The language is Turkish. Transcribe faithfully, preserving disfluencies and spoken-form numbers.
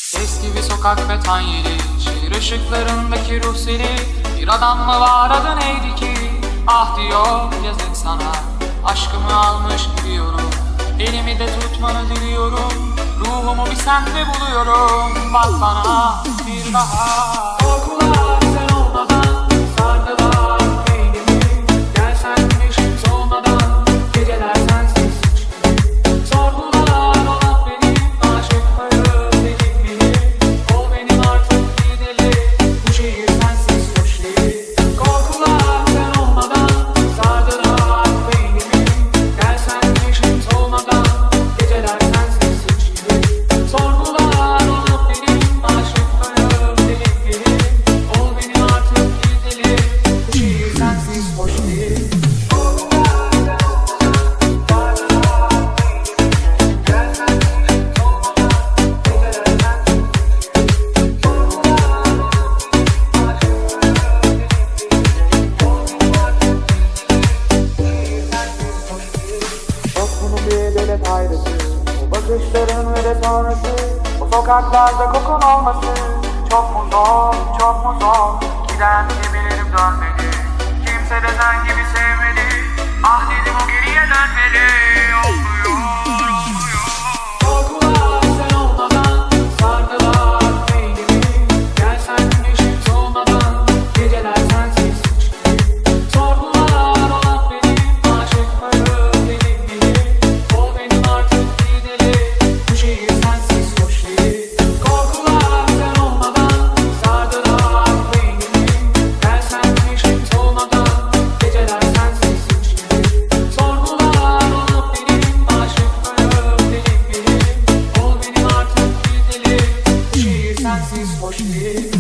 Eski bir sokak ve tan yeri, şehir ışıklarındaki ruh seri. Bir adam mı var, adı neydi ki? Ah diyor yazık sana, aşkımı almış gidiyorum. Elimi de tutmanı diliyorum, ruhumu bir sende buluyorum. Bak bana bir daha. Korkular sen olmadan sardılar beynimi. Gelsen güneşim solmadan, geceler sensiz hiçbiri. Sorgular olan benim aşıklarım dedim biri. Ol benim artık gidelim, bu şehir sensiz hoş değil. Korkular sen olmadan sardılar beynimi. Gelsen güneşim solmadan, geceler sensiz hiçbiri. Sorgular olan benim aşıklarım dedim biri. Ol benim artık gidelim, bu şehir sensiz hoş değil. Yok bunun bir edelet ayrısı, o bakışların ve de sonrası, o sokaklarda kokun olması. Çok mu zor, çok mu zor, giden gemilerim dönmedi. Kimse de sen gibi sevmedi, ah dedim o geriye dönmeli. Olmuyor, olmuyor. Korkular sen olmadan sardılar beynimi. Gelsen güneşim solmadan, geceler sensiz hiçbiri. Sorgular olan benim aşıklarım dedim biri. Ol benim artık gidelim, bu şehir sensiz hoş değil. Korkular sen olmadan sardılar beynimi. Gelsen güneşim solmadan, geceler sensiz hiçbiri. Sorgular olan benim aşıklarım dedim biri. Ol benim artık gidelim, bu şehir sensiz hoş değil.